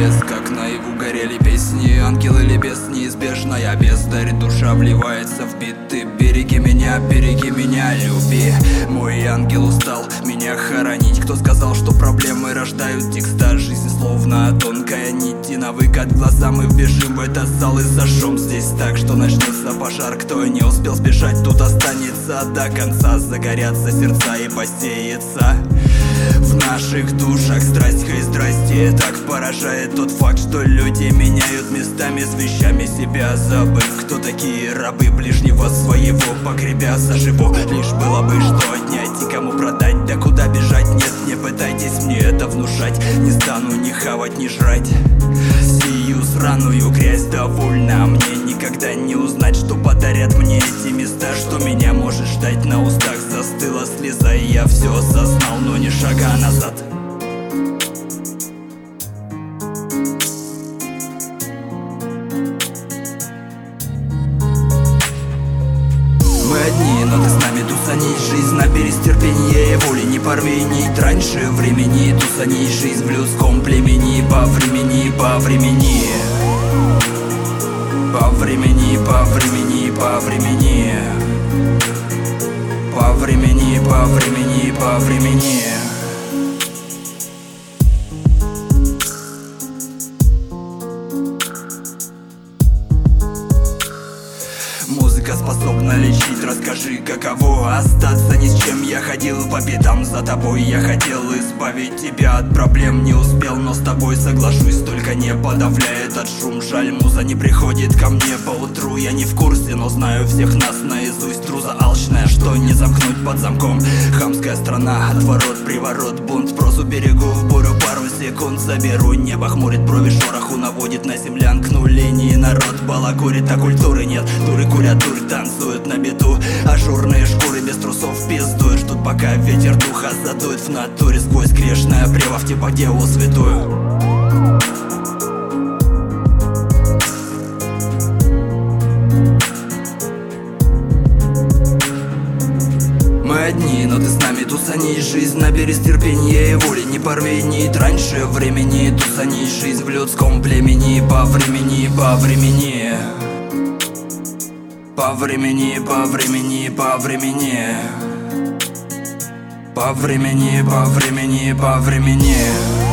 небес, как наяву горели песни. Ангел или бес, неизбежная бездарь. Душа вливается в биты. Береги меня, люби. Мой ангел устал меня хоронить. Кто сказал, что проблемы рождают текста? Жизнь словно тонкая нить, и на выкат глаза мы вбежим в этот зал и зажжем здесь так, что начнется пожар. Кто не успел сбежать, тут останется до конца. Загорятся сердца и посеется в наших душах страсть к здрасте. Так поражает тот факт, что люди меняют местами с вещами себя, забыв, кто такие рабы ближнего своего, погребя заживо. Лишь было бы что отнять и кому продать, да куда бежать? Нет, не пытайтесь мне это внушать. Не стану ни хавать, ни жрать сию сраную грязь. Довольно мне никогда не узнать, что подарят мне эти места. Что меня может ждать, на устах застыла слеза, и я все осознал, но ни шага назад. Мы одни, но ты с нами, тусанись. Жизнь наберись терпения и воли, не порви нить раньше времени. Тусанись, жизнь в людском племени. По времени, по времени. По времени, по времени, по времени. По времени, по времени, по времени. Музыка способна лечить, расскажи, каково остаться ни с чем. Я ходил по пятам за тобой, я хотел избавить тебя от проблем. Не успел, но с тобой соглашусь, только не подавляй этот шум. Жаль, муза не приходит ко мне поутру. Я не в курсе, но знаю всех нас наизусть. Труза алчная, что не замкнуть под замком. Хамская страна, отворот, приворот, бунт. Прозу берегу, в бурю пару секунд заберу. Небо хмурит брови, шороху наводит на землян к нулении. Народ балакурит, а культуры нет. Дуры курят, дурь танцуют на беду. Ажурные шкуры без трусов пиздуют. Ждут, пока ветер духа задует в натуре. Сквозь грешное брево в типа деву святую. Мы одни, но ты с нами, тусанись. Жизнь наберись терпения и воли, не порви нить раньше времени. Тусанись, жизнь в людском племени. По времени, по времени. По времени, по времени, по времени. По времени, по времени, по времени.